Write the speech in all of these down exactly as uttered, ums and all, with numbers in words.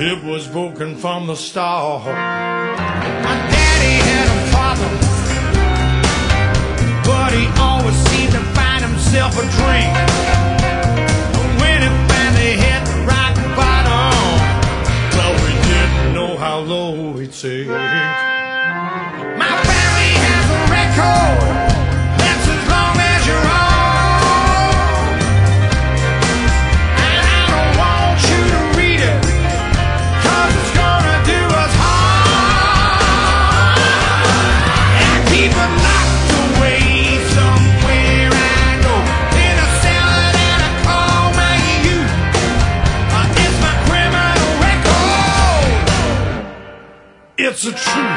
It was broken from the start. My daddy had a father, but he always seemed to find himself a drink. When he finally hit the rock bottom, well, we didn't know how low he'd sink. My family has a record that's as long as your own, and I don't want you to read it, 'cause it's gonna do us harm. And I keep it locked away somewhere I know, in a cellar that I call my youth. Uh, it's my criminal record. It's the truth.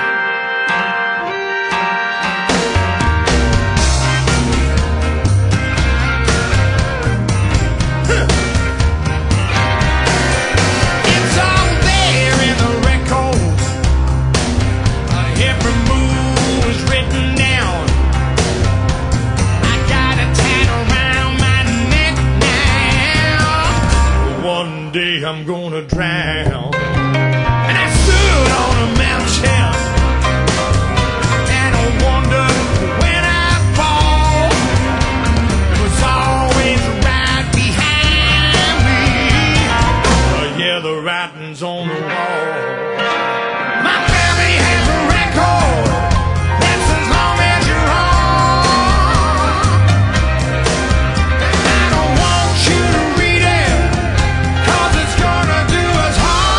I'm gonna drown. And I stood on a mountain and I wondered when I fall, it was always right behind me. Oh yeah, the writing's on the wall. My family has a record that's as long as your own. I don't want you to read it, 'cause it's gonna do us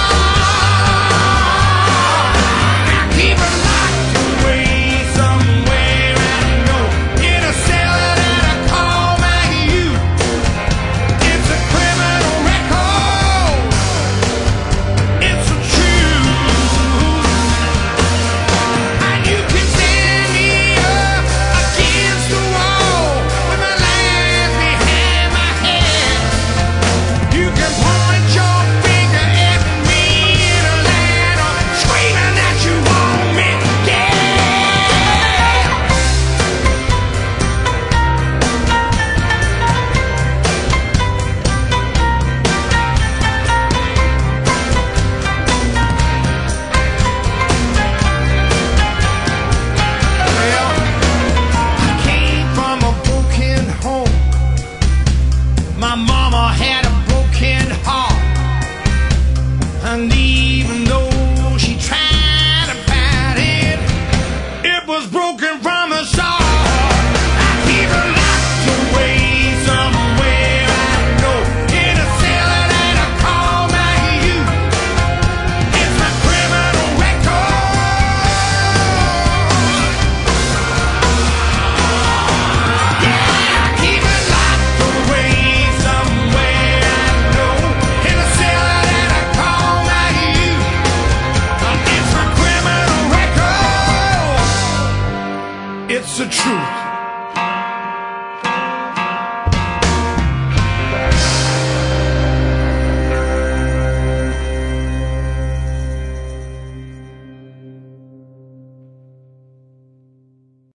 harm. I keep it locked away somewhere I know, in a cellar that I call my youth. It's a criminal record. It's the truth. And you can stand me up against the wall with my life behind my head. You can point your finger at me in a line or screaming that you want me dead. Well, I came from a broken home. My mama had a